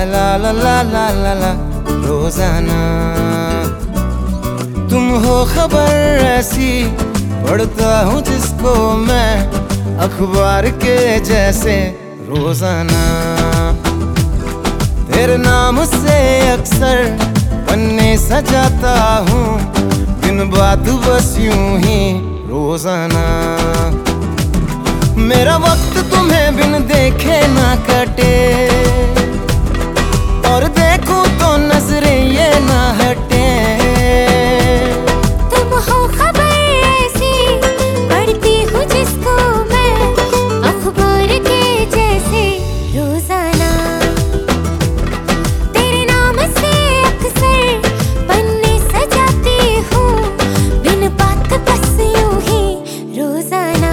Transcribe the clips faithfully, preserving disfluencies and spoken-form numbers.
ला ला ला ला ला ला रोजाना। तुम हो खबर ऐसी पढ़ता हूँ जिसको मैं अखबार के जैसे रोजाना। तेरे नाम से अक्सर पन्ने सजाता हूँ दिन बात बस यूं ही रोजाना। मेरा वक्त तुम्हें बिन देखे ना कटे और देखूं तो नजरें ये ना हटे। तुम हो खबर ऐसी पढ़ती हूँ जिसको मैं अखबार के जैसे रोजाना। तेरे नाम से अक्सर पन्ने सजाती हूँ बिन बात बस यूं ही रोजाना।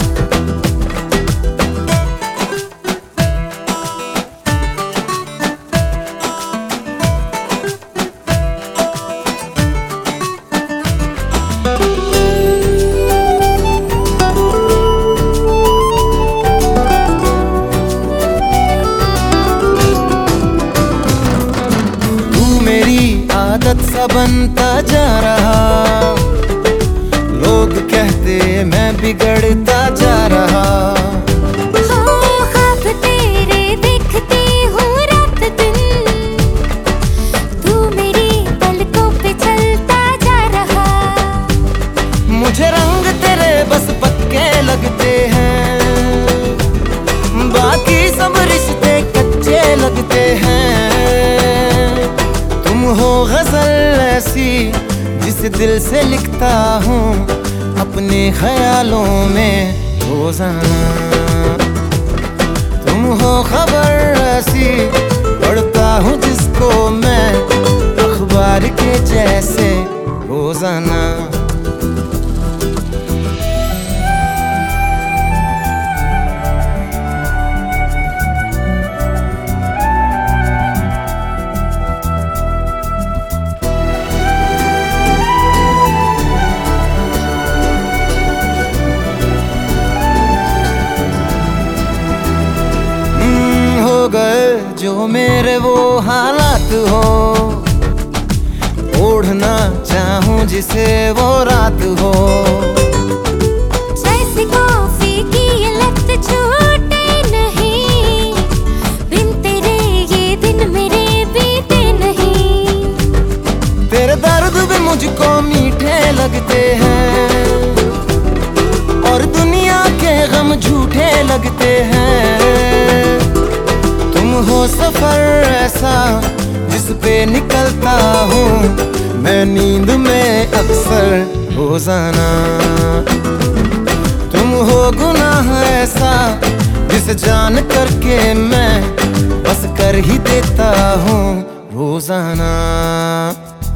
आदत सा बनता जा रहा, लोग कहते मैं बिगड़ता जा रहा। हो ख्वाब तेरे देखती हूँ रात दिन, तू मेरी पलकों पे चलता जा रहा। मुझे रंग तेरे बस पक्के लगते हैं, बाकी सब रिश्ते कच्चे लगते हैं। तुम हो गजल ऐसी जिस दिल से लिखता हूँ अपने ख्यालों में रोजाना। तुम हो खबर ऐसी पढ़ता हूँ जिसको मैं अखबार के जैसे रोजाना। जो मेरे वो हालात हो, ओढ़ना चाहूं जिसे वो रात हो। जैसे कॉफी की ये लत छूटे नहीं, बिन तेरे ये दिन मेरे बीते नहीं। तेरे दर्द भी मुझको मीठे लगते हैं और दुनिया के गम झूठे लगते हैं। हो सफर ऐसा जिस पे निकलता हूँ मैं नींद में अक्सर रोजाना। तुम हो गुनाह ऐसा जिसे जान करके मैं बस कर ही देता हूँ रोजाना।